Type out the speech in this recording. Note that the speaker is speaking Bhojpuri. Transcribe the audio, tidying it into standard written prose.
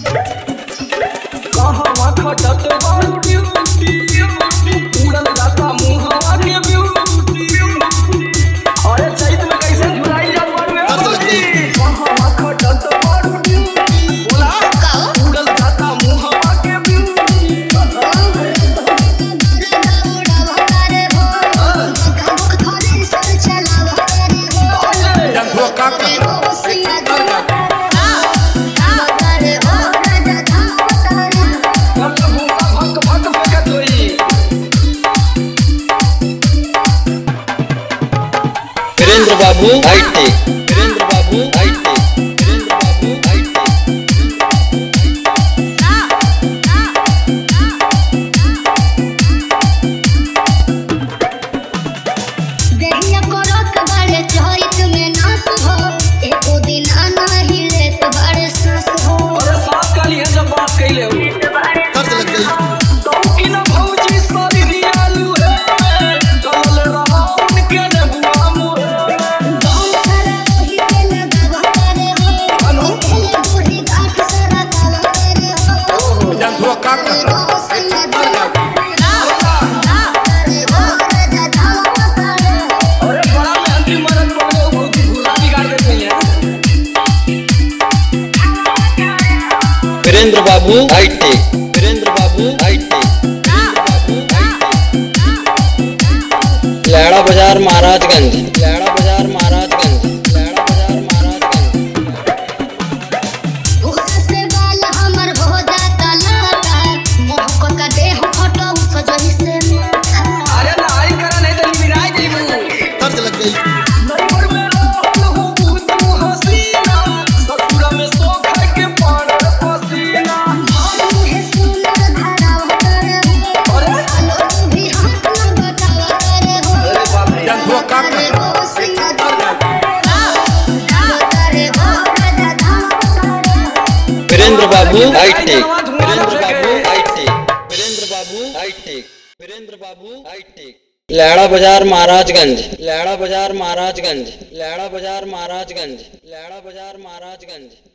कहवा खटत बारू ड्यूटी उड़ल जाता मुहवा के ब्यूटी। अरे चैत में कैसे झुलाई जात बारू रे बबली। कहवा खटत बारू ड्यूटी बोला उड़ल जाता मुहवा के ब्यूटी। वीरेंद्र बाबू हाईटेक, वीरेंद्र बाबू हाईटेक, वीरेंद्र बाबू हाईटेक। देहिया करत बाड़े चोइत में नास हो, एको दिन आना ही लेत बाड़े सास हो। अरे सास काली है जब बात कैले हो दर्द लग गई। तो की ना भौजी सारी रियालू है कमल रहा उनके नबुआ मोहे। गाँव सारा वही पे लगावा करे हो, खेले बूढ़ी घाट सारा काला करे हो। जंगुआ का गाँव सैया करे हो, राजा धावा करे हो। अरे बड़ा मेहनती मरद पड़े भौजी भूला बिगाड़ देते हैं। वीरेंद्र बाबू हाईटेक, वीरेंद्र बाबू हाईटेक, वीरेंद्र बाबू हाईटेक। लैड़ा बाजार महाराजगंज, लैड़ा बाजार महाराजगंज, लैड़ा बाजार महाराजगंज। भूसा से बाल हमर हो जाता लाटा, मोह का देह फटो सजनी से माथा। अरे नाई करा नहीं तो मिराई जीबू। दर्द लग गई। नैहर में रहल हो तू हसीना ससुर में सो खाए के पड़ल पसीना। मुहे सुनर धरावा करे हो, अरे आलो भी हाथ न बटावा करे हो। अरे बाप रे जंगुआ का करे हो सैया करे हो, राजा धावा करे हो। वीरेंद्र बाबू हाईटेक, वीरेंद्र बाबू हाईटेक, वीरेंद्र बाबू हाईटेक, वीरेंद्र बाबू हाईटेक। लैड़ा बाजार महाराजगंज, लैड़ा बाजार महाराजगंज, लैड़ा बाजार महाराजगंज, लैड़ा बाजार महाराजगंज।